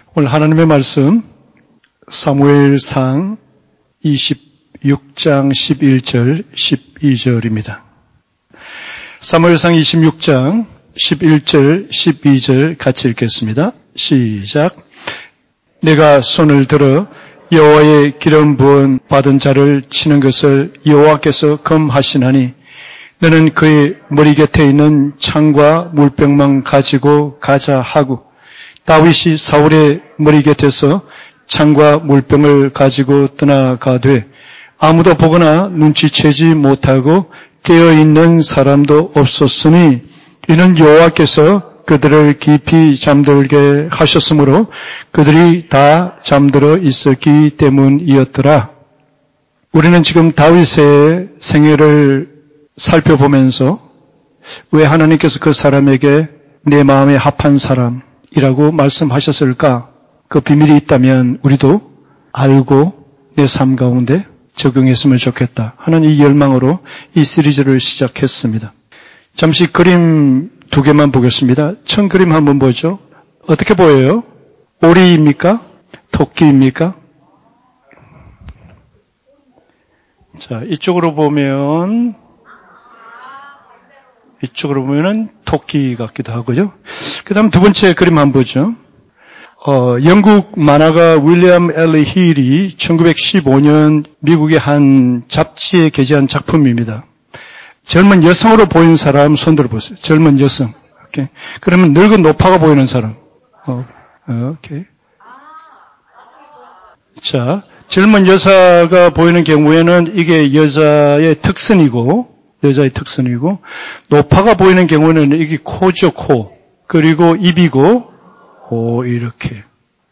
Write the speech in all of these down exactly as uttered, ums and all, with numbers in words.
오늘 하나님의 말씀 사무엘상 이십육 장 십일 절 십이 절입니다. 사무엘상 이십육 장 십일 절 십이 절 같이 읽겠습니다. 시작. 내가 손을 들어 여호와의 기름 부은 받은 자를 치는 것을 여호와께서 금하시나니 너는 그의 머리 곁에 있는 창과 물병만 가지고 가자 하고 다윗이 사울의 머리 곁에서 창과 물병을 가지고 떠나가되 아무도 보거나 눈치채지 못하고 깨어있는 사람도 없었으니 이는 여호와께서 그들을 깊이 잠들게 하셨으므로 그들이 다 잠들어 있었기 때문이었더라. 우리는 지금 다윗의 생애를 살펴보면서 왜 하나님께서 그 사람에게 내 마음에 합한 사람이라고 말씀하셨을까? 그 비밀이 있다면 우리도 알고 내 삶 가운데 적용했으면 좋겠다 하는 이 열망으로 이 시리즈를 시작했습니다. 잠시 그림 두 개만 보겠습니다. 첫 그림 한번 보죠. 어떻게 보여요? 오리입니까? 토끼입니까? 자, 이쪽으로 보면 이쪽으로 보면은 토끼 같기도 하고요. 그 다음 두 번째 그림 한번 보죠. 어, 영국 만화가 윌리엄 엘리 힐이 천구백십오 년 미국의 한 잡지에 게재한 작품입니다. 젊은 여성으로 보이는 사람 손 들어보세요. 젊은 여성. 오케이. 그러면 늙은 노파가 보이는 사람. 어, 오케이. 자, 젊은 여자가 보이는 경우에는 이게 여자의 특선이고, 여자의 특선이고, 노파가 보이는 경우는 이게 코죠, 코. 그리고 입이고, 오, 이렇게.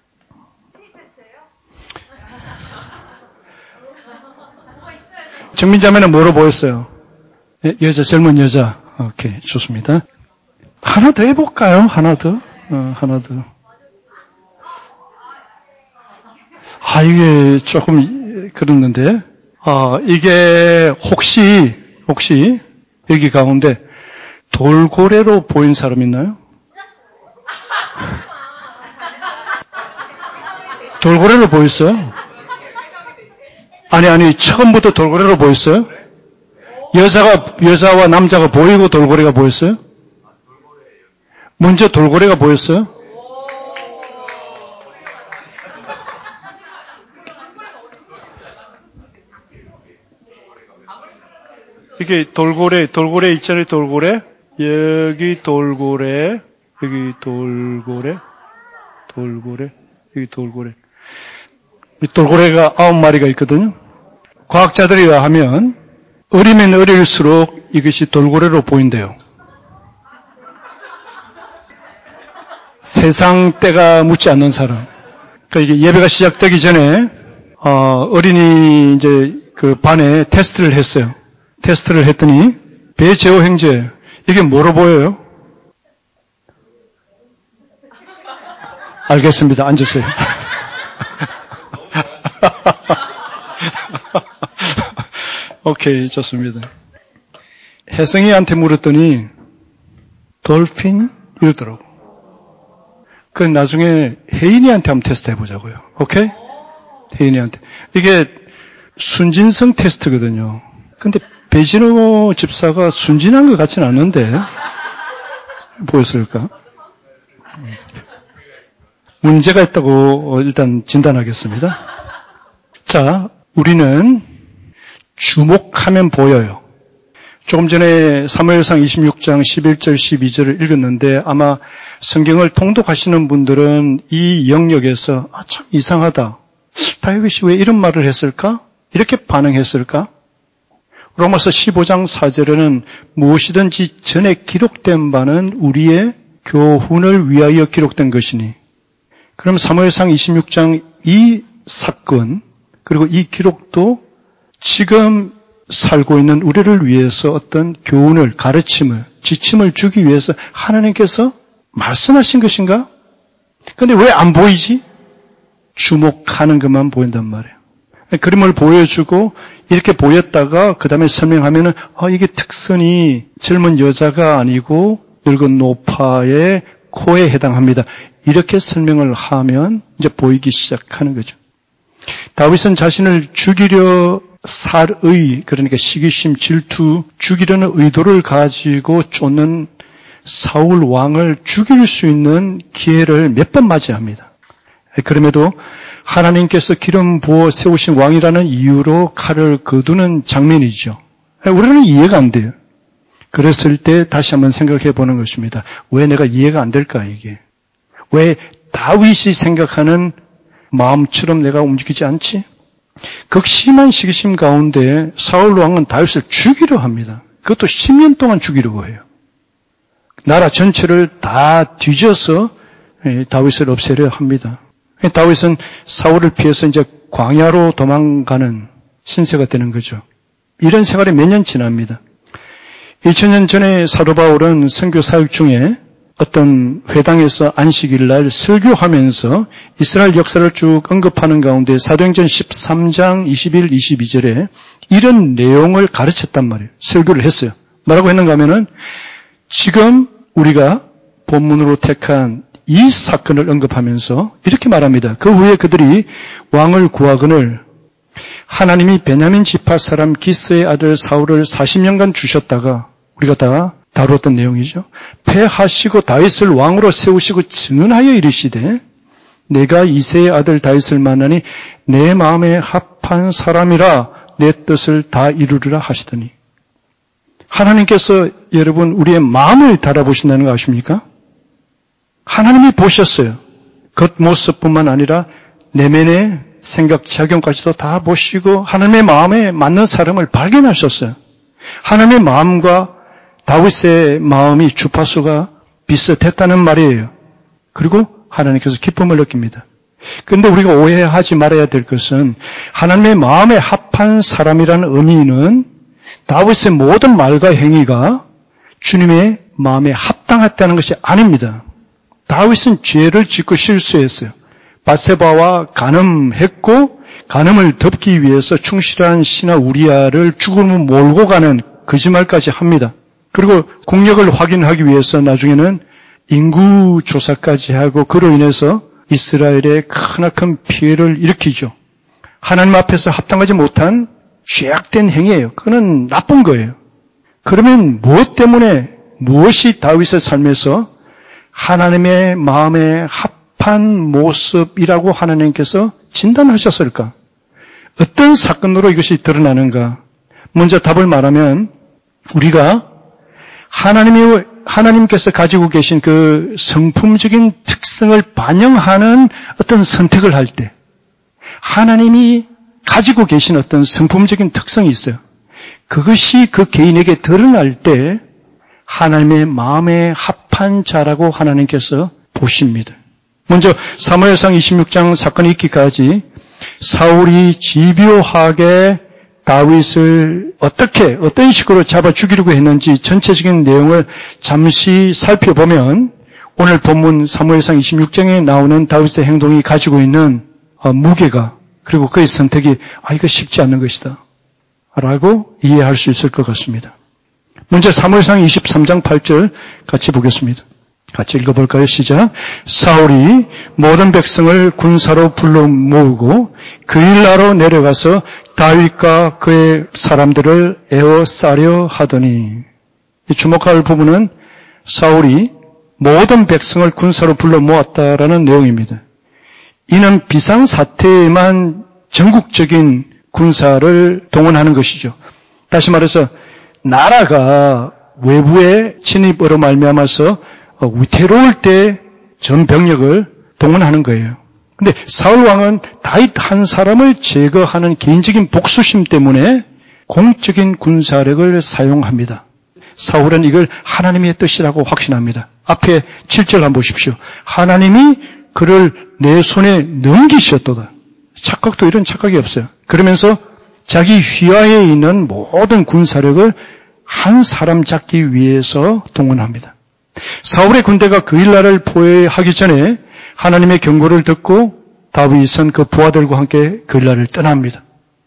정민자매는 뭐로 보였어요? 여자, 젊은 여자. 오케이, 좋습니다. 하나 더 해볼까요? 하나 더? 어, 하나 더. 아, 이게 조금 그랬는데. 아, 이게 혹시, 혹시 여기 가운데 돌고래로 보인 사람 있나요? 돌고래로 보였어요? 아니, 아니, 처음부터 돌고래로 보였어요? 여자가, 여자와 남자가 보이고 돌고래가 보였어요? 먼저 돌고래가 보였어요? 이게 돌고래, 돌고래 있잖아요, 돌고래. 여기 돌고래, 여기 돌고래, 돌고래, 여기 돌고래. 이 돌고래가 아홉 마리가 있거든요. 과학자들이 하면 어리면 어릴수록 이것이 돌고래로 보인대요. 세상 때가 묻지 않는 사람. 그러니까 이게 예배가 시작되기 전에 어, 어린이 이제 그 반에 테스트를 했어요. 테스트를 했더니 배제호 형제 이게 뭐로 보여요? 알겠습니다. 앉으세요. 오케이, 좋습니다. 혜성이한테 물었더니 돌핀 이러더라고. 그 나중에 혜인이한테 한번 테스트 해보자고요. 오케이? 혜인이한테. 이게 순진성 테스트거든요. 근데 배진호 집사가 순진한 것 같지는 않는데 보였을까? 문제가 있다고 일단 진단하겠습니다. 자, 우리는 주목하면 보여요. 조금 전에 사무엘상 이십육 장 십일 절 십이 절을 읽었는데 아마 성경을 통독하시는 분들은 이 영역에서 아, 참 이상하다. 다윗이 왜 이런 말을 했을까? 이렇게 반응했을까? 로마서 십오 장 사 절에는 무엇이든지 전에 기록된 바는 우리의 교훈을 위하여 기록된 것이니 그럼 사무엘상 이십육 장 이 사건 그리고 이 기록도 지금 살고 있는 우리를 위해서 어떤 교훈을, 가르침을, 지침을 주기 위해서 하나님께서 말씀하신 것인가? 그런데 왜 안 보이지? 주목하는 것만 보인단 말이에요. 그림을 보여주고 이렇게 보였다가 그 다음에 설명하면은 아, 이게 특선이 젊은 여자가 아니고 늙은 노파의 코에 해당합니다. 이렇게 설명을 하면 이제 보이기 시작하는 거죠. 다윗은 자신을 죽이려 살의, 그러니까 시기심, 질투, 죽이려는 의도를 가지고 쫓는 사울 왕을 죽일 수 있는 기회를 몇 번 맞이합니다. 그럼에도 하나님께서 기름 부어 세우신 왕이라는 이유로 칼을 거두는 장면이죠. 우리는 이해가 안 돼요. 그랬을 때 다시 한번 생각해 보는 것입니다. 왜 내가 이해가 안 될까, 이게? 왜 다윗이 생각하는 마음처럼 내가 움직이지 않지? 극심한 시기심 가운데 사울 왕은 다윗을 죽이려 합니다. 그것도 십 년 동안 죽이려고 해요. 나라 전체를 다 뒤져서 다윗을 없애려 합니다. 다윗은 사울을 피해서 이제 광야로 도망가는 신세가 되는 거죠. 이런 생활이 몇 년 지납니다. 이천 년 전에 사도 바울은 선교 사역 중에 어떤 회당에서 안식일 날 설교하면서 이스라엘 역사를 쭉 언급하는 가운데 사도행전 십삼 장 이십일, 이십이 절에 이런 내용을 가르쳤단 말이에요. 설교를 했어요. 뭐라고 했는가 하면은 지금 우리가 본문으로 택한 이 사건을 언급하면서 이렇게 말합니다. 그 후에 그들이 왕을 구하거늘 하나님이 베냐민 지파 사람 기스의 아들 사울을 사십 년간 주셨다가 우리가 다 다루었던 내용이죠. 패하시고 다윗을 왕으로 세우시고 증언하여 이르시되 내가 이새의 아들 다윗을 만나니 내 마음에 합한 사람이라 내 뜻을 다 이루리라 하시더니 하나님께서 여러분 우리의 마음을 달아보신다는 거 아십니까? 하나님이 보셨어요. 겉모습뿐만 아니라 내면의 생각, 작용까지도 다 보시고 하나님의 마음에 맞는 사람을 발견하셨어요. 하나님의 마음과 다윗의 마음이 주파수가 비슷했다는 말이에요. 그리고 하나님께서 기쁨을 느낍니다. 그런데 우리가 오해하지 말아야 될 것은 하나님의 마음에 합한 사람이라는 의미는 다윗의 모든 말과 행위가 주님의 마음에 합당했다는 것이 아닙니다. 다윗은 죄를 짓고 실수했어요. 밧세바와 간음했고 간음을 덮기 위해서 충실한 신하 우리아를 죽음으로 몰고 가는 거짓말까지 합니다. 그리고 국력을 확인하기 위해서 나중에는 인구 조사까지 하고 그로 인해서 이스라엘에 크나큰 피해를 일으키죠. 하나님 앞에서 합당하지 못한 죄악된 행위예요. 그거는 나쁜 거예요. 그러면 무엇 때문에 무엇이 다윗의 삶에서 하나님의 마음에 합한 모습이라고 하나님께서 진단하셨을까? 어떤 사건으로 이것이 드러나는가? 먼저 답을 말하면 우리가 하나님이, 하나님께서 가지고 계신 그 성품적인 특성을 반영하는 어떤 선택을 할 때 하나님이 가지고 계신 어떤 성품적인 특성이 있어요. 그것이 그 개인에게 드러날 때 하나님의 마음에 합한 자라고 하나님께서 보십니다. 먼저 사무엘상 이십육 장 사건이 있기까지 사울이 집요하게 다윗을 어떻게 어떤 식으로 잡아 죽이려고 했는지 전체적인 내용을 잠시 살펴보면 오늘 본문 사무엘상 이십육 장에 나오는 다윗의 행동이 가지고 있는 무게가 그리고 그의 선택이 아 이거 쉽지 않은 것이다 라고 이해할 수 있을 것 같습니다. 먼저 사무엘상 이십삼 장 팔 절 같이 보겠습니다. 같이 읽어볼까요? 시작. 사울이 모든 백성을 군사로 불러 모으고 그일라로 내려가서 다윗과 그의 사람들을 에워싸려 하더니 주목할 부분은 사울이 모든 백성을 군사로 불러 모았다라는 내용입니다. 이는 비상사태에만 전국적인 군사를 동원하는 것이죠. 다시 말해서 나라가 외부의 침입으로 말미암아서 위태로울 때 전 병력을 동원하는 거예요. 근데 사울 왕은 다윗 한 사람을 제거하는 개인적인 복수심 때문에 공적인 군사력을 사용합니다. 사울은 이걸 하나님의 뜻이라고 확신합니다. 앞에 칠 절 한번 보십시오. 하나님이 그를 내 손에 넘기셨도다. 착각도 이런 착각이 없어요. 그러면서 자기 휘하에 있는 모든 군사력을 한 사람 잡기 위해서 동원합니다. 사울의 군대가 그일라를 포위하기 전에 하나님의 경고를 듣고 다윗은 그 부하들과 함께 그일라를 떠납니다.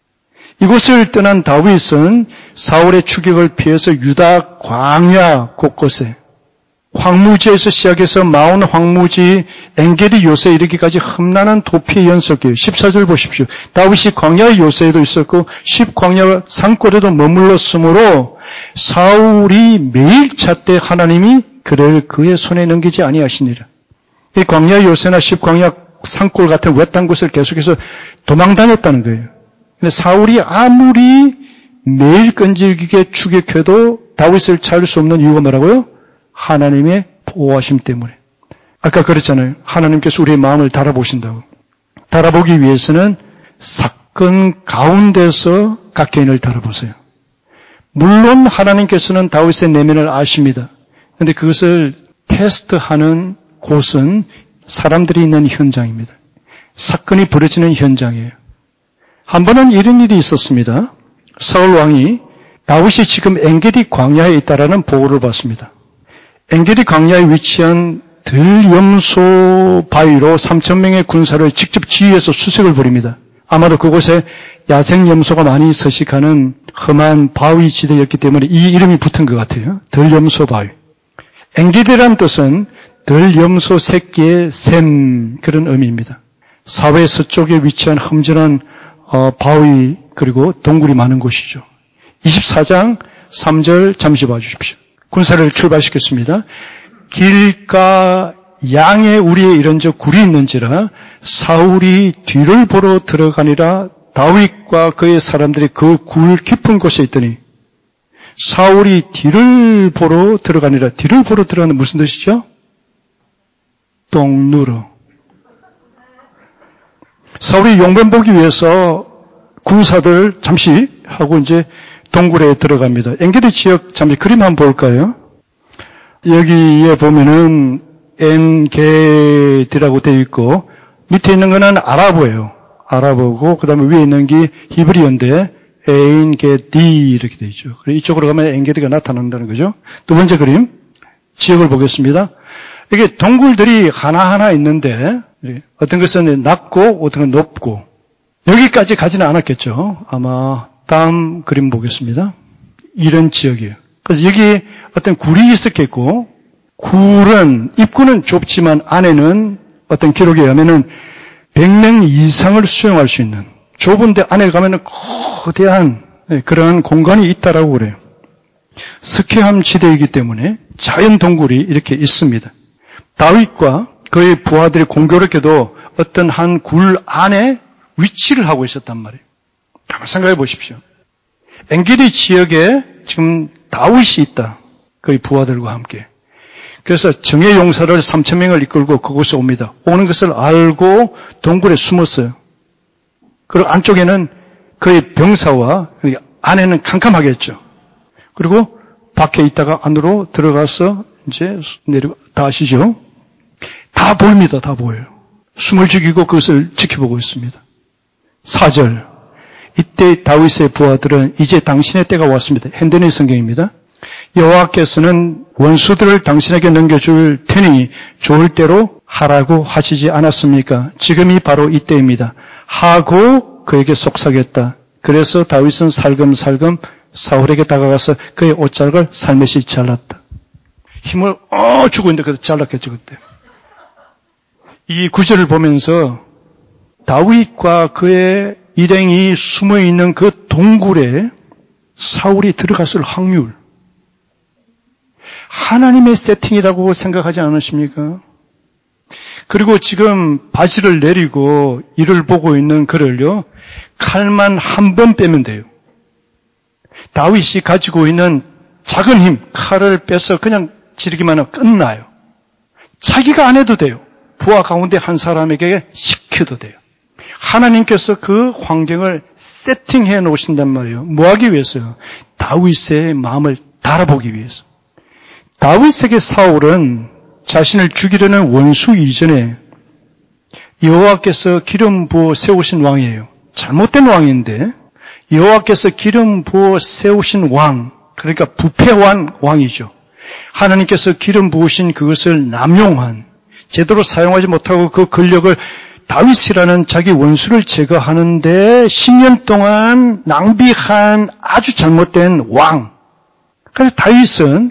이곳을 떠난 다윗은 사울의 추격을 피해서 유다 광야 곳곳에 황무지에서 시작해서 마온 황무지, 엔게디 요새에 이르기까지 험난한 도피의 연속이에요. 십사 절 보십시오. 다윗이 광야의 요새에도 있었고 십광야 산골에도 머물렀으므로 사울이 매일 찾되 하나님이 그를 그의 손에 넘기지 아니하시니라. 이 광야 요새나 십광야 산골 같은 외딴 곳을 계속해서 도망다녔다는 거예요. 근데 사울이 아무리 매일 끈질기게 추격해도 다윗을 찾을 수 없는 이유가 뭐라고요? 하나님의 보호하심 때문에. 아까 그랬잖아요. 하나님께서 우리의 마음을 달아보신다고. 달아보기 위해서는 사건 가운데서 각 개인을 달아보세요. 물론 하나님께서는 다윗의 내면을 아십니다. 그런데 그것을 테스트하는 곳은 사람들이 있는 현장입니다. 사건이 벌어지는 현장이에요. 한 번은 이런 일이 있었습니다. 사울 왕이 다윗이 지금 엔게디 광야에 있다라는 보고를 받습니다. 엔게디 광야에 위치한 들염소 바위로 삼천 명의 군사를 직접 지휘해서 수색을 벌입니다. 아마도 그곳에 야생 염소가 많이 서식하는 험한 바위 지대였기 때문에 이 이름이 붙은 것 같아요. 들염소 바위. 엔게디란 뜻은 들염소 새끼의 샘, 그런 의미입니다. 사회 서쪽에 위치한 험준한 어, 바위 그리고 동굴이 많은 곳이죠. 이십사 장 삼 절 잠시 봐주십시오. 군사를 출발시켰습니다. 길가 양에 우리의 이런저 굴이 있는지라 사울이 뒤를 보러 들어가니라. 다윗과 그의 사람들이 그 굴 깊은 곳에 있더니 사울이 뒤를 보러 들어가니라. 뒤를 보러 들어가는 무슨 뜻이죠? 똥 누러. 사울이 용변 보기 위해서 군사들 잠시 하고 이제 동굴에 들어갑니다. 엔게디 지역 잠시 그림 한번 볼까요? 여기에 보면은 엔게디라고 되어 있고 밑에 있는 거는 아랍어예요. 아랍어고 그다음에 위에 있는 게 히브리어인데 엔게디 이렇게 되어 있죠. 그래서 이쪽으로 가면 엔게디가 나타난다는 거죠. 두 번째 그림 지역을 보겠습니다. 이게 동굴들이 하나하나 있는데 어떤 것은 낮고 어떤 건 높고 여기까지 가지는 않았겠죠. 아마 다음 그림 보겠습니다. 이런 지역이에요. 그래서 여기 어떤 굴이 있었겠고 굴은 입구는 좁지만 안에는 어떤 기록에 의하면은 백 명 이상을 수용할 수 있는 좁은데 안에 가면은 거대한 그런 공간이 있다라고 그래요. 스키함 지대이기 때문에 자연 동굴이 이렇게 있습니다. 다윗과 그의 부하들이 공교롭게도 어떤 한 굴 안에 위치를 하고 있었단 말이에요. 한번 생각해 보십시오. 엔게디 지역에 지금 다윗이 있다. 그의 부하들과 함께. 그래서 정예 용사를 삼천 명을 이끌고 그곳에 옵니다. 오는 것을 알고 동굴에 숨었어요. 그리고 안쪽에는 그의 병사와 안에는 캄캄하겠죠. 그리고 밖에 있다가 안으로 들어가서 이제 내려 다 아시죠? 다 보입니다. 다 보여요. 숨을 죽이고 그것을 지켜보고 있습니다. 사 절. 이때 다윗의 부하들은 이제 당신의 때가 왔습니다. 핸드니 성경입니다. 여호와께서는 원수들을 당신에게 넘겨줄 테니 좋을 대로 하라고 하시지 않았습니까? 지금이 바로 이때입니다. 하고 그에게 속삭였다. 그래서 다윗은 살금살금 사울에게 다가가서 그의 옷자락을 살며시 잘랐다. 힘을 어 주고 있는데 그래도 잘랐겠죠 그때. 이 구절을 보면서 다윗과 그의 일행이 숨어있는 그 동굴에 사울이 들어갔을 확률, 하나님의 세팅이라고 생각하지 않으십니까? 그리고 지금 바지를 내리고 이를 보고 있는 그를요, 칼만 한 번 빼면 돼요. 다윗이 가지고 있는 작은 힘, 칼을 빼서 그냥 지르기만 하면 끝나요. 자기가 안 해도 돼요. 부하 가운데 한 사람에게 시켜도 돼요. 하나님께서 그 환경을 세팅해 놓으신단 말이에요. 뭐 하기 위해서요? 다윗의 마음을 달아보기 위해서. 다윗에게 사울은 자신을 죽이려는 원수 이전에 여호와께서 기름 부어 세우신 왕이에요. 잘못된 왕인데 여호와께서 기름 부어 세우신 왕, 그러니까 부패한 왕이죠. 하나님께서 기름 부으신 그것을 남용한, 제대로 사용하지 못하고 그 권력을 다윗이라는 자기 원수를 제거하는데 십 년 동안 낭비한 아주 잘못된 왕. 그래서 다윗은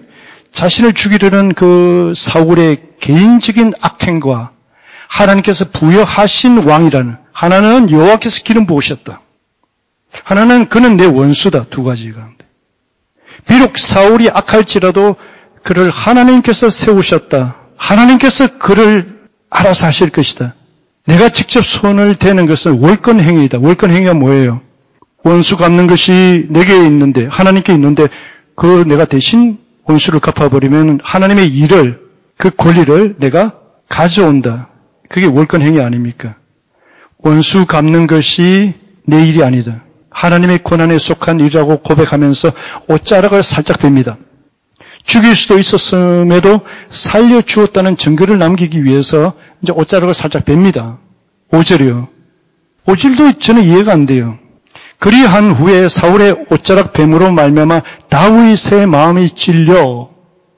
자신을 죽이려는 그 사울의 개인적인 악행과 하나님께서 부여하신 왕이라는, 하나는 여호와께서 기름 부으셨다. 하나는 그는 내 원수다. 두 가지 가운데. 비록 사울이 악할지라도 그를 하나님께서 세우셨다. 하나님께서 그를 알아서 하실 것이다. 내가 직접 손을 대는 것은 월권행위이다. 월권행위가 뭐예요? 원수 갚는 것이 내게 있는데, 하나님께 있는데 그 내가 대신 원수를 갚아버리면 하나님의 일을, 그 권리를 내가 가져온다. 그게 월권행위 아닙니까? 원수 갚는 것이 내 일이 아니다. 하나님의 권한에 속한 일이라고 고백하면서 옷자락을 살짝 뺍니다. 죽일 수도 있었음에도 살려주었다는 증거를 남기기 위해서 이제 옷자락을 살짝 뺍니다. 오 절이요. 오 절도 저는 이해가 안 돼요. 그리한 후에 사울의 옷자락 뱀으로 말미암아 다윗의 마음이 찔려.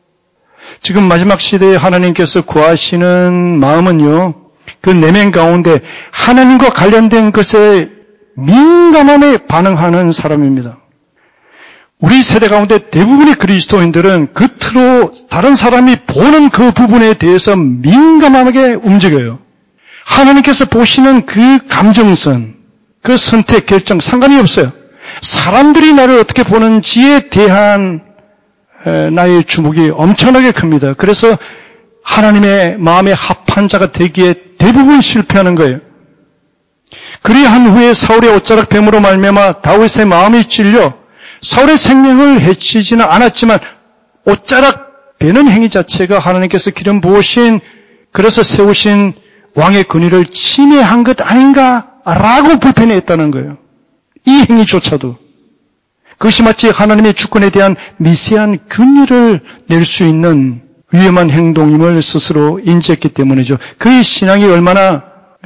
지금 마지막 시대에 하나님께서 구하시는 마음은요, 그 내면 가운데 하나님과 관련된 것에 민감함에 반응하는 사람입니다. 우리 세대 가운데 대부분의 그리스도인들은 겉으로 다른 사람이 보는 그 부분에 대해서 민감하게 움직여요. 하나님께서 보시는 그 감정선, 그 선택, 결정 상관이 없어요. 사람들이 나를 어떻게 보는지에 대한 나의 주목이 엄청나게 큽니다. 그래서 하나님의 마음에 합한 자가 되기에 대부분 실패하는 거예요. 그리한 후에 사울의 옷자락 뱀으로 말미암아 다윗의 마음이 찔려 사울의 생명을 해치지는 않았지만 옷자락 베는 행위 자체가 하나님께서 기름 부으신, 그래서 세우신 왕의 권위를 침해한 것 아닌가라고 불편해했다는 거예요. 이 행위조차도. 그것이 마치 하나님의 주권에 대한 미세한 균일을 낼 수 있는 위험한 행동임을 스스로 인지했기 때문이죠. 그의 신앙이 얼마나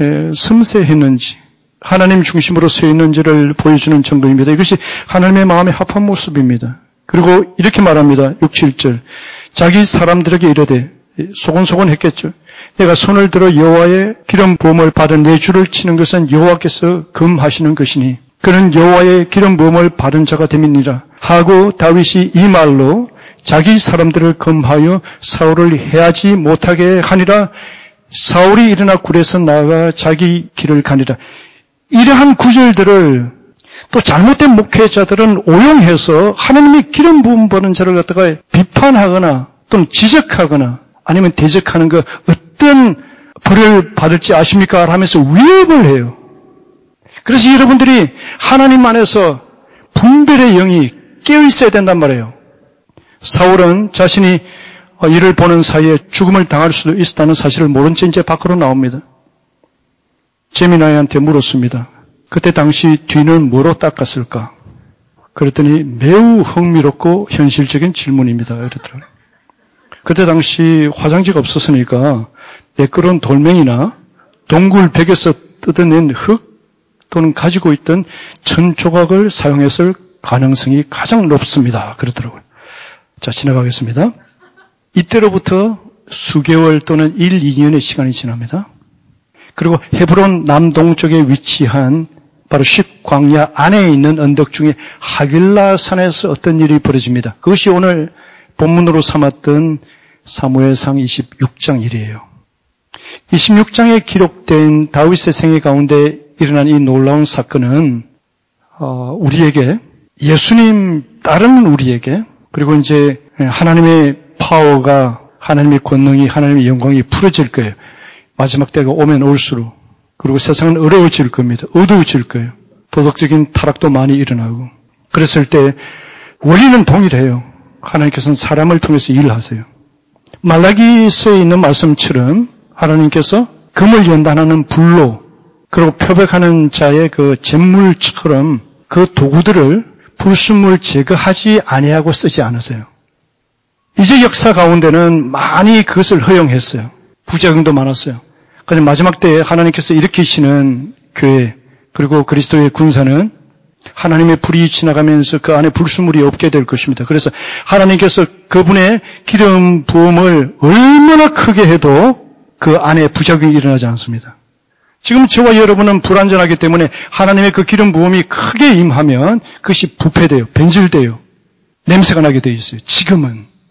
섬세했는지, 하나님 중심으로 서 있는지를 보여주는 정도입니다. 이것이 하나님의 마음에 합한 모습입니다. 그리고 이렇게 말합니다. 육, 칠 절. 자기 사람들에게 이르되, 소곤소곤 했겠죠. 내가 손을 들어 여호와의 기름 부음을 받은 내 주를 치는 것은 여호와께서 금하시는 것이니 그는 여호와의 기름 부음을 받은 자가 됨이니라 하고 다윗이 이 말로 자기 사람들을 금하여 사울을 해하지 못하게 하니라. 사울이 일어나 굴에서 나가 자기 길을 가니라. 이러한 구절들을 또 잘못된 목회자들은 오용해서 하나님의 기름 부음 받은 자를 갖다가 비판하거나 또는 지적하거나 아니면 대적하는 거 어떤 벌을 받을지 아십니까? 하면서 위협을 해요. 그래서 여러분들이 하나님 안에서 분별의 영이 깨어있어야 된단 말이에요. 사울은 자신이 이를 보는 사이에 죽음을 당할 수도 있었다는 사실을 모른 채 이제 밖으로 나옵니다. 제미나이한테 물었습니다. 그때 당시 뒤는 뭐로 닦았을까? 그랬더니 매우 흥미롭고 현실적인 질문입니다. 이러더라고요. 그때 당시 화장지가 없었으니까 매끄러운 돌멩이나 동굴 벽에서 뜯어낸 흙 또는 가지고 있던 천 조각을 사용했을 가능성이 가장 높습니다. 그러더라고요. 자, 지나가겠습니다. 이때로부터 수개월 또는 일, 이 년의 시간이 지납니다. 그리고 헤브론 남동쪽에 위치한 바로 십 광야 안에 있는 언덕 중에 하길라 산에서 어떤 일이 벌어집니다. 그것이 오늘 본문으로 삼았던 사무엘상 이십육 장 일이에요. 이십육 장에 기록된 다윗의 생애 가운데 일어난 이 놀라운 사건은 우리에게, 예수님 따르는 우리에게, 그리고 이제 하나님의 파워가, 하나님의 권능이, 하나님의 영광이 풀어질 거예요. 마지막 때가 오면 올수록. 그리고 세상은 어려워질 겁니다. 어두워질 거예요. 도덕적인 타락도 많이 일어나고. 그랬을 때 원리는 동일해요. 하나님께서는 사람을 통해서 일하세요. 말라기서에 있는 말씀처럼 하나님께서 금을 연단하는 불로, 그리고 표백하는 자의 그 잿물처럼 그 도구들을 불순물 제거하지 아니하고 쓰지 않으세요. 이제 역사 가운데는 많이 그것을 허용했어요. 부작용도 많았어요. 그런데 마지막 때에 하나님께서 일으키시는 교회, 그리고 그리스도의 군사는 하나님의 불이 지나가면서 그 안에 불순물이 없게 될 것입니다. 그래서 하나님께서 그분의 기름 부음을 얼마나 크게 해도 그 안에 부작용이 일어나지 않습니다. 지금 저와 여러분은 불완전하기 때문에 하나님의 그 기름 부음이 크게 임하면 그것이 부패돼요. 변질돼요. 냄새가 나게 돼 있어요. 지금은.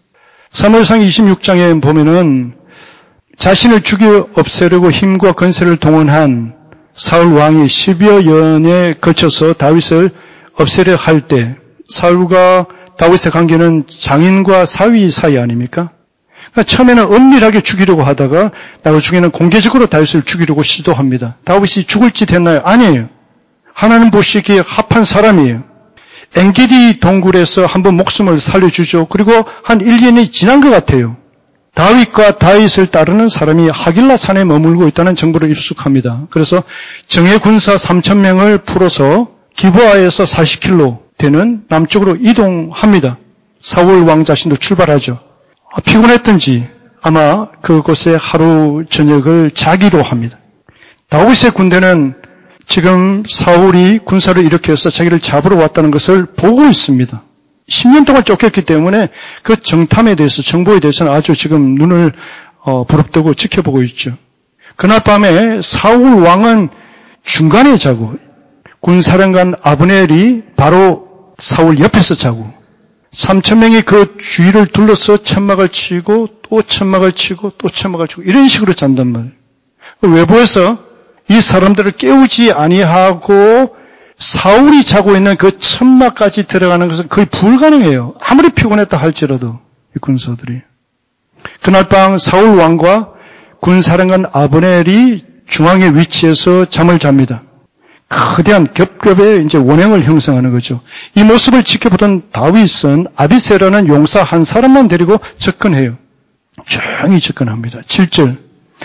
사무엘상 이십육 장에 보면은 자신을 죽여 없애려고 힘과 건세를 동원한 사울 왕이 십여 년에 걸쳐서 다윗을 없애려 할 때 사울과 다윗의 관계는 장인과 사위 사이 아닙니까? 그러니까 처음에는 은밀하게 죽이려고 하다가 나중에는 공개적으로 다윗을 죽이려고 시도합니다. 다윗이 죽을 짓 했나요? 아니에요. 하나님 보시기에 합한 사람이에요. 엔게디 동굴에서 한번 목숨을 살려주죠. 그리고 한 일 년이 지난 것 같아요. 다윗과 다윗을 따르는 사람이 하길라 산에 머물고 있다는 정보를 입수합니다. 그래서 정예 군사 삼천 명을 풀어서 기브아에서 사십 킬로미터 되는 남쪽으로 이동합니다. 사울 왕 자신도 출발하죠. 피곤했던지 아마 그곳에 하루 저녁을 자기로 합니다. 다윗의 군대는 지금 사울이 군사를 일으켜서 자기를 잡으러 왔다는 것을 보고 있습니다. 십 년 동안 쫓겼기 때문에 그 정탐에 대해서, 정보에 대해서는 아주 지금 눈을 어, 부릅뜨고 지켜보고 있죠. 그날 밤에 사울 왕은 중간에 자고 군사령관 아브넬이 바로 사울 옆에서 자고 삼천 명이 그 주위를 둘러서 천막을 치고 또 천막을 치고 또 천막을 치고 이런 식으로 잔단 말이에요. 외부에서 이 사람들을 깨우지 아니하고 사울이 자고 있는 그 천막까지 들어가는 것은 거의 불가능해요. 아무리 피곤했다 할지라도 이 군사들이. 그날 밤 사울 왕과 군사령관 아브넬이 중앙에 위치해서 잠을 잡니다. 거대한 겹겹의 이제 원형을 형성하는 거죠. 이 모습을 지켜보던 다윗은 아비새라는 용사 한 사람만 데리고 접근해요. 조용히 접근합니다. 칠 절.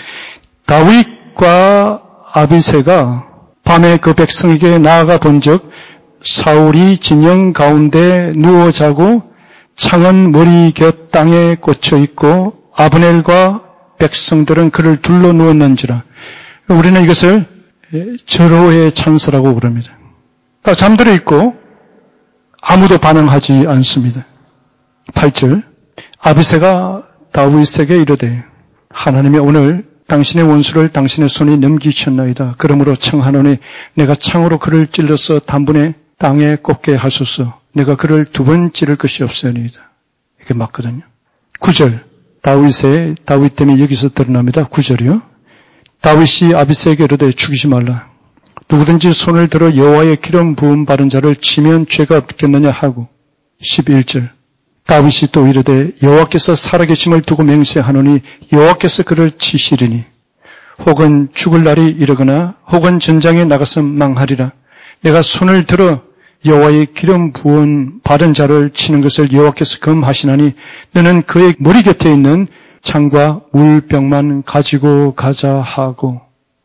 다윗과 아비새가 밤에 그 백성에게 나아가 본즉 사울이 진영 가운데 누워 자고 창은 머리 곁 땅에 꽂혀 있고 아브넬과 백성들은 그를 둘러 누웠는지라. 우리는 이것을 절호의 찬스라고 부릅니다. 그러니까 잠들어 있고 아무도 반응하지 않습니다. 팔 절. 아비새가 다윗에게 이르되 하나님이 오늘 당신의 원수를 당신의 손에 넘기셨나이다. 그러므로 청하노니 내가 창으로 그를 찔러서 단번에 땅에 꽂게 하소서. 내가 그를 두 번 찌를 것이 없으니이다. 이게 맞거든요. 구 절. 다윗의 다윗 때문에 여기서 드러납니다. 구 절이요. 다윗이 아비새에게 이르되 죽이지 말라. 누구든지 손을 들어 여호와의 기름 부음 바른 자를 치면 죄가 없겠느냐 하고. 십일 절. 다윗이 또 이르되 여호와께서 살아계심을 두고 맹세하노니 여호와께서 그를 치시리니 혹은 죽을 날이 이르거나 혹은 전장에 나가서 망하리라. 내가 손을 들어 여호와의 기름 부은 바른 자를 치는 것을 여호와께서 금하시나니 너는 그의 머리 곁에 있는 창과 물병만 가지고 가자 하고.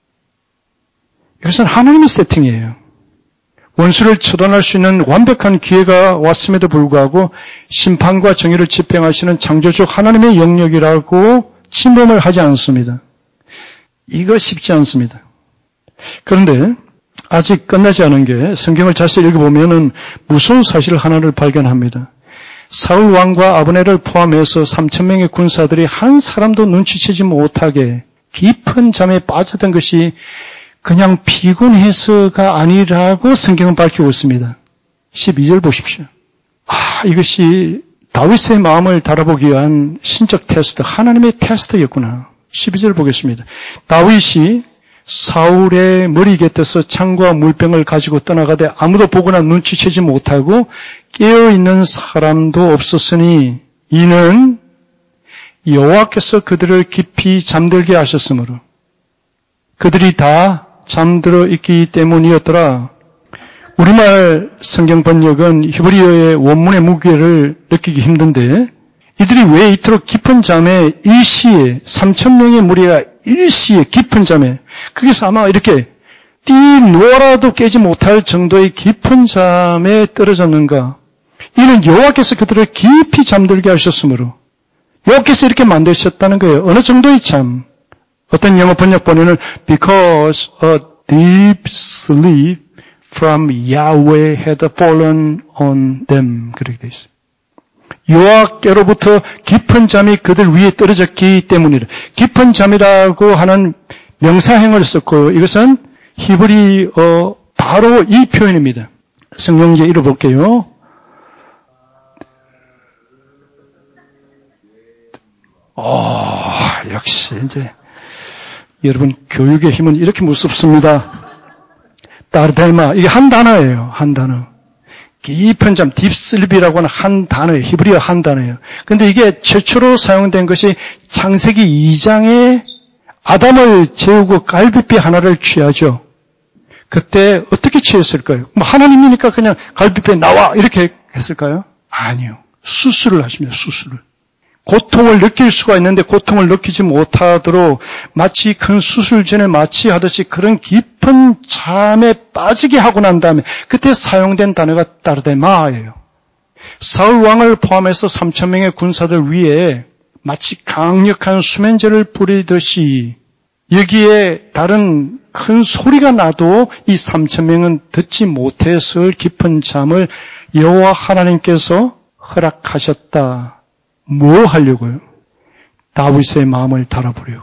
이것은 하나님의 세팅이에요. 원수를 처단할 수 있는 완벽한 기회가 왔음에도 불구하고 심판과 정의를 집행하시는 창조주 하나님의 영역이라고 침범을 하지 않습니다. 이거 쉽지 않습니다. 그런데 아직 끝나지 않은 게 성경을 자세히 읽어보면 무서운 사실 하나를 발견합니다. 사울 왕과 아브넬을 포함해서 삼천 명의 군사들이 한 사람도 눈치채지 못하게 깊은 잠에 빠졌던 것이 그냥 피곤해서가 아니라고 성경은 밝히고 있습니다. 십이 절 보십시오. 아, 이것이 다윗의 마음을 달아보기 위한 신적 테스트, 하나님의 테스트였구나. 십이 절 보겠습니다. 다윗이 사울의 머리 곁에서 창과 물병을 가지고 떠나가되 아무도 보거나 눈치채지 못하고 깨어있는 사람도 없었으니 이는 여호와께서 그들을 깊이 잠들게 하셨으므로 그들이 다 잠들어 있기 때문이었더라. 우리말 성경 번역은 히브리어의 원문의 무게를 느끼기 힘든데 이들이 왜 이토록 깊은 잠에 일시에 삼천 명의 무리가 일시에 깊은 잠에 거기서 아마 이렇게 띠 놓아라도 깨지 못할 정도의 깊은 잠에 떨어졌는가? 이는 여호와께서 그들을 깊이 잠들게 하셨으므로 여호와께서 이렇게 만드셨다는 거예요. 어느 정도의 잠? 어떤 영어 번역본에는 because a deep sleep from Yahweh had fallen on them 그렇게 되어 있어요. 여호와께로부터 깊은 잠이 그들 위에 떨어졌기 때문이라. 깊은 잠이라고 하는 명사형을 썼고 이것은 히브리어 바로 이 표현입니다. 성경 이제 읽어볼게요. 어, 역시 이제 여러분 교육의 힘은 이렇게 무섭습니다. 따르데마 이게 한 단어예요. 한 단어. 깊은 잠, 딥슬립이라고 하는 한 단어예요. 히브리어 한 단어예요. 근데 이게 최초로 사용된 것이 창세기 이 장에 아담을 재우고 갈빗빛 하나를 취하죠. 그때 어떻게 취했을까요? 뭐 하나님이니까 그냥 갈빗빛 나와 이렇게 했을까요? 아니요. 수술을 하십니다. 수술을. 고통을 느낄 수가 있는데 고통을 느끼지 못하도록 마치 큰 수술전에 마취하듯이 그런 깊은 잠에 빠지게 하고 난 다음에 그때 사용된 단어가 따르데마예요. 사울 왕을 포함해서 삼천 명의 군사들 위에 마치 강력한 수면제를 뿌리듯이 여기에 다른 큰 소리가 나도 이 삼천 명은 듣지 못했을 깊은 잠을 여호와 하나님께서 허락하셨다. 뭐 하려고요? 다윗의 마음을 달아보려고.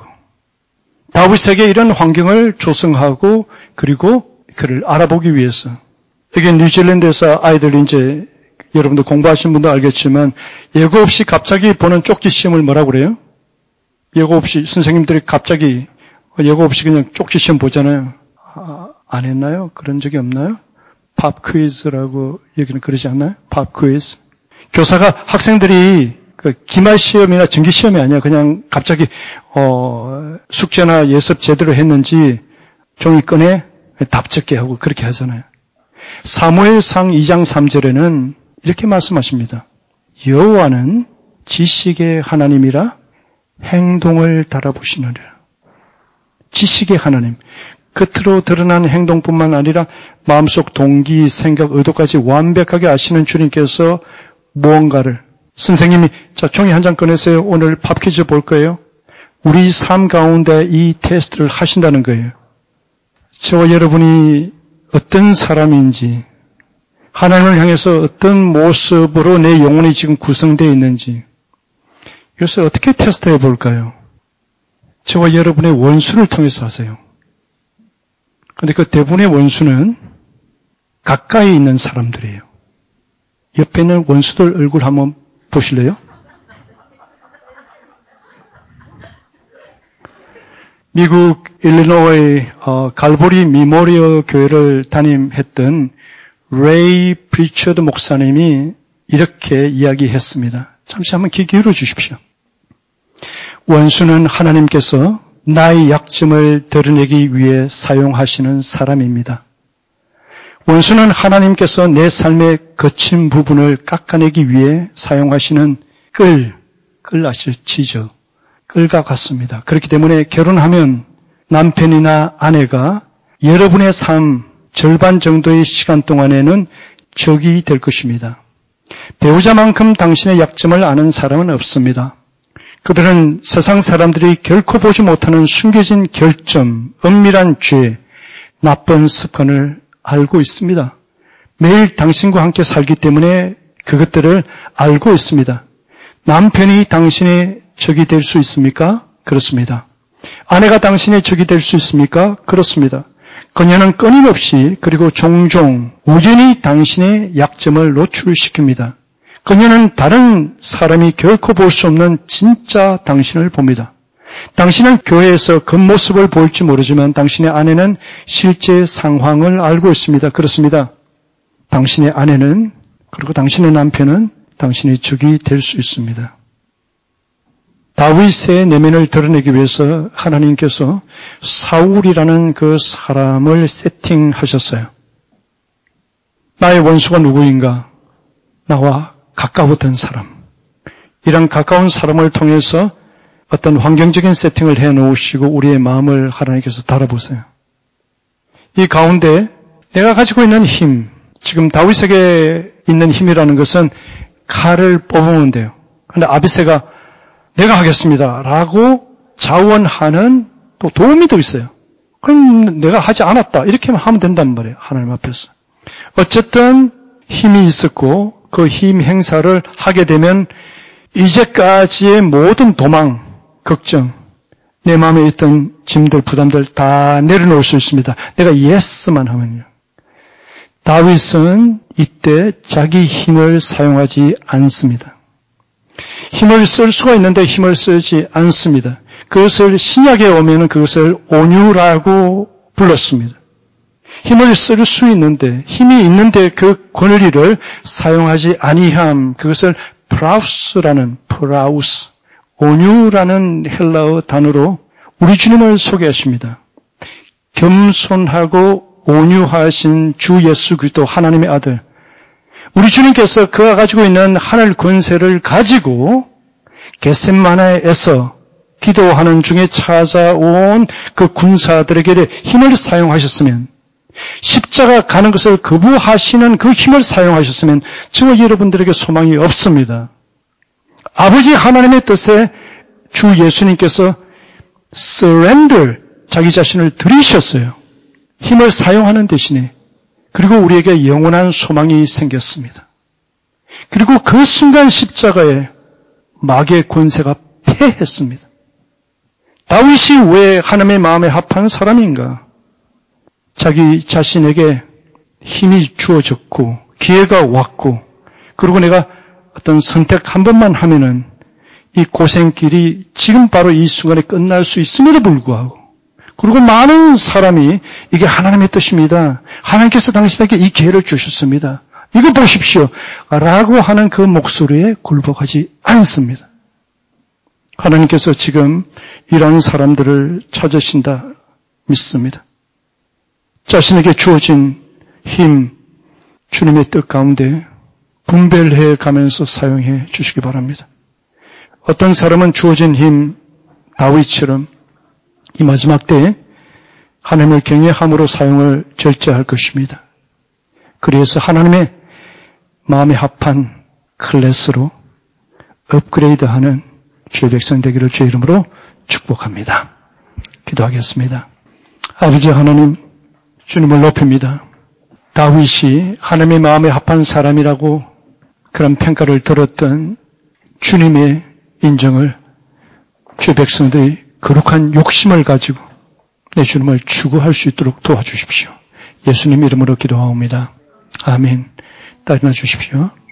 다윗에게 이런 환경을 조성하고 그리고 그를 알아보기 위해서. 이게 뉴질랜드에서 아이들 이제 여러분들 공부하신 분도 알겠지만 예고 없이 갑자기 보는 쪽지 시험을 뭐라고 그래요? 예고 없이 선생님들이 갑자기 예고 없이 그냥 쪽지 시험 보잖아요. 아, 안 했나요? 그런 적이 없나요? 팝 퀴즈라고 여기는 그러지 않나요? 팝 퀴즈. 교사가 학생들이 그 기말 시험이나 정기 시험이 아니야. 그냥 갑자기 어 숙제나 예습 제대로 했는지 종이 꺼내 답 적게 하고 그렇게 하잖아요. 사무엘상 이 장 삼 절에는 이렇게 말씀하십니다. 여호와는 지식의 하나님이라 행동을 달아보시느니라. 지식의 하나님. 겉으로 드러난 행동뿐만 아니라 마음속 동기, 생각, 의도까지 완벽하게 아시는 주님께서 무언가를 선생님이 자 종이 한 장 꺼내세요. 오늘 팝 퀴즈 볼 거예요. 우리 삶 가운데 이 테스트를 하신다는 거예요. 저와 여러분이 어떤 사람인지 하나님을 향해서 어떤 모습으로 내 영혼이 지금 구성되어 있는지 이것을 어떻게 테스트해 볼까요? 저와 여러분의 원수를 통해서 하세요. 그런데 그 대부분의 원수는 가까이 있는 사람들이에요. 옆에 있는 원수들 얼굴 한번 보실래요? 미국 일리노이 어, 갈보리 미모리얼 교회를 담임했던 레이 프리처드 목사님이 이렇게 이야기했습니다. 잠시 한번 귀 기울여 주십시오. 원수는 하나님께서 나의 약점을 드러내기 위해 사용하시는 사람입니다. 원수는 하나님께서 내 삶의 거친 부분을 깎아내기 위해 사용하시는 끌, 끌 아시죠? 끌과 같습니다. 그렇기 때문에 결혼하면 남편이나 아내가 여러분의 삶 절반 정도의 시간 동안에는 적이 될 것입니다. 배우자만큼 당신의 약점을 아는 사람은 없습니다. 그들은 세상 사람들이 결코 보지 못하는 숨겨진 결점, 은밀한 죄, 나쁜 습관을 알고 있습니다. 매일 당신과 함께 살기 때문에 그것들을 알고 있습니다. 남편이 당신의 적이 될 수 있습니까? 그렇습니다. 아내가 당신의 적이 될 수 있습니까? 그렇습니다. 그녀는 끊임없이 그리고 종종 우연히 당신의 약점을 노출시킵니다. 그녀는 다른 사람이 결코 볼 수 없는 진짜 당신을 봅니다. 당신은 교회에서 겉모습을 볼지 모르지만 당신의 아내는 실제 상황을 알고 있습니다. 그렇습니다. 당신의 아내는 그리고 당신의 남편은 당신의 적이 될 수 있습니다. 다윗의 내면을 드러내기 위해서 하나님께서 사울이라는 그 사람을 세팅하셨어요. 나의 원수가 누구인가? 나와 가까웠던 사람. 이런 가까운 사람을 통해서 어떤 환경적인 세팅을 해놓으시고 우리의 마음을 하나님께서 달아보세요. 이 가운데 내가 가지고 있는 힘, 지금 다윗에게 있는 힘이라는 것은 칼을 뽑으면 돼요. 그런데 아비새가 내가 하겠습니다 라고 자원하는 또 도움이 더 있어요. 그럼 내가 하지 않았다 이렇게 하면 된단 말이에요. 하나님 앞에서. 어쨌든 힘이 있었고 그 힘 행사를 하게 되면 이제까지의 모든 도망, 걱정, 내 마음에 있던 짐들, 부담들 다 내려놓을 수 있습니다. 내가 예스만 하면요. 다윗은 이때 자기 힘을 사용하지 않습니다. 힘을 쓸 수가 있는데 힘을 쓰지 않습니다. 그것을 신약에 오면은 그것을 온유라고 불렀습니다. 힘을 쓸 수 있는데, 힘이 있는데 그 권리를 사용하지 아니함, 그것을 프라우스라는, 프라우스, 온유라는 헬라어 단어로 우리 주님을 소개하십니다. 겸손하고 온유하신 주 예수 그리스도 하나님의 아들, 우리 주님께서 그가 가지고 있는 하늘 권세를 가지고 겟세마네에서 기도하는 중에 찾아온 그 군사들에게 힘을 사용하셨으면, 십자가 가는 것을 거부하시는 그 힘을 사용하셨으면 저와 여러분들에게 소망이 없습니다. 아버지 하나님의 뜻에 주 예수님께서 surrender, 자기 자신을 드리셨어요. 힘을 사용하는 대신에. 그리고 우리에게 영원한 소망이 생겼습니다. 그리고 그 순간 십자가에 마귀의 권세가 패했습니다. 다윗이 왜 하나님의 마음에 합한 사람인가? 자기 자신에게 힘이 주어졌고 기회가 왔고, 그리고 내가 어떤 선택 한 번만 하면은 이 고생길이 지금 바로 이 순간에 끝날 수 있음에도 불구하고, 그리고 많은 사람이 이게 하나님의 뜻입니다, 하나님께서 당신에게 이 기회를 주셨습니다, 이거 보십시오 라고 하는 그 목소리에 굴복하지 않습니다. 하나님께서 지금 이런 사람들을 찾으신다 믿습니다. 자신에게 주어진 힘, 주님의 뜻 가운데 분별해 가면서 사용해 주시기 바랍니다. 어떤 사람은 주어진 힘, 다윗처럼 이 마지막 때에 하나님을 경외함으로 사용을 절제할 것입니다. 그래서 하나님의 마음에 합한 클래스로 업그레이드하는 주의 백성 되기를 주의 이름으로 축복합니다. 기도하겠습니다. 아버지 하나님, 주님을 높입니다. 다윗이 하나님의 마음에 합한 사람이라고 그런 평가를 들었던 주님의 인정을 주의 백성들이 거룩한 욕심을 가지고 내 주님을 추구할 수 있도록 도와주십시오. 예수님 이름으로 기도하옵니다. 아멘. 따르나 주십시오.